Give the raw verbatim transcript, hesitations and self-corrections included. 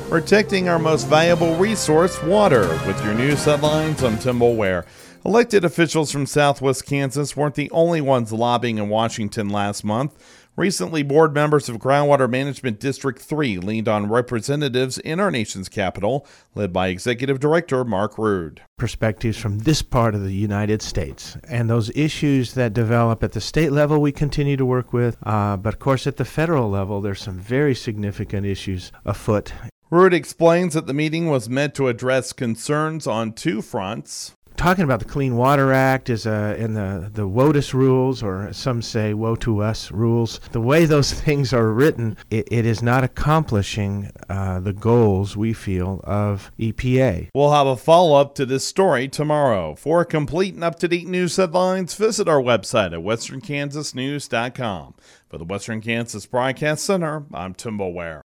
protecting our most valuable resource, water. With your news headlines, I'm Tim Boulware. Elected officials from Southwest Kansas weren't the only ones lobbying in Washington last month. Recently, board members of Groundwater Management District three leaned on representatives in our nation's capital, led by Executive Director Mark Rude. Perspectives from this part of the United States and those issues that develop at the state level we continue to work with, uh, but of course at the federal level there's some very significant issues afoot. Rude explains that the meeting was meant to address concerns on two fronts. Talking about the Clean Water Act is uh, in the, the WOTUS rules, or some say woe to us rules. The way those things are written, it, it is not accomplishing uh, the goals, we feel, of E P A. We'll have a follow-up to this story tomorrow. For complete and up-to-date news headlines, visit our website at western kansas news dot com. For the Western Kansas Broadcast Center, I'm Tim Boulware.